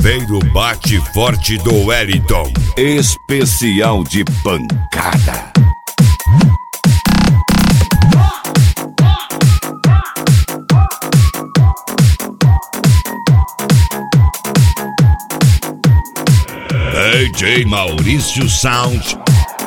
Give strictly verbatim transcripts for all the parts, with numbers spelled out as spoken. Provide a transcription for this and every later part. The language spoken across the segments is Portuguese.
Saveiro bate forte do Wellington. Especial de pancada. D J Maurício Sound.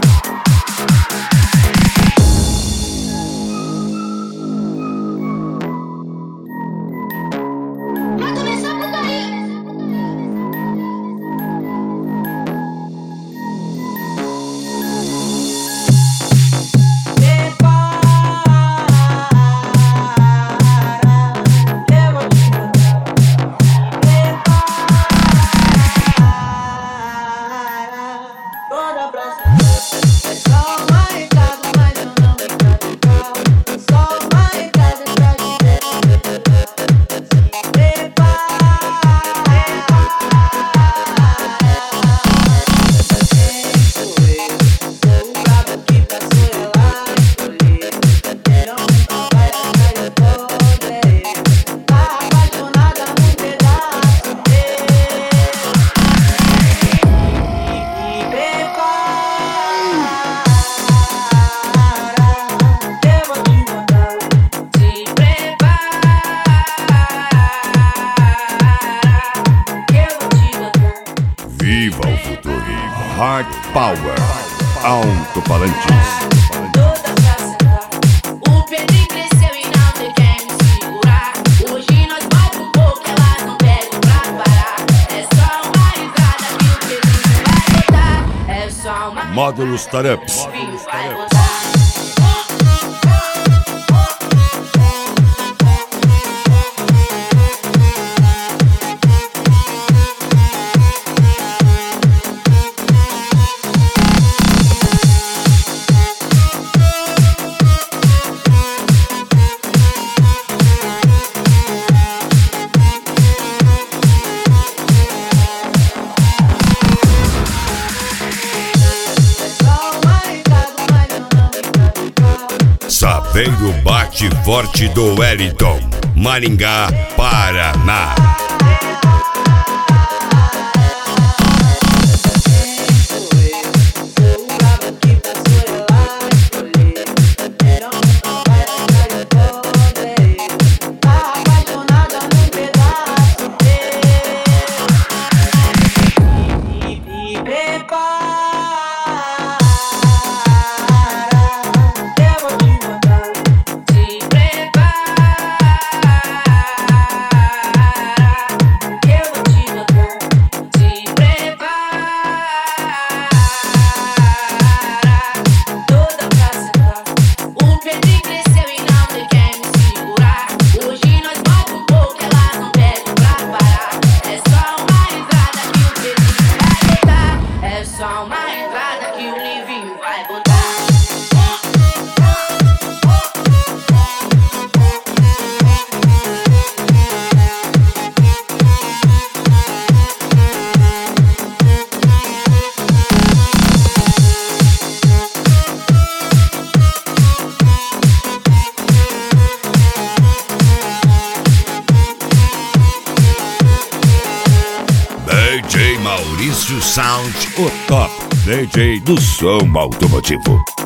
Viva o futuro. Hard Power. Alto-falantes. Toda pra sentar. O Pedrinho cresceu e não tem quem me segurar. Hoje nós vai pro pouco, elas não pedem pra parar. É só uma entrada que o Pedrinho vai botar. É só uma Módulos Tarups. o Pedrinho vai botar. Saveiro bate forte do Wellington. Maringá, Paraná. Só uma entrada que o Livinho vai botar. D J Maurício Sound, O top D J do som automotivo.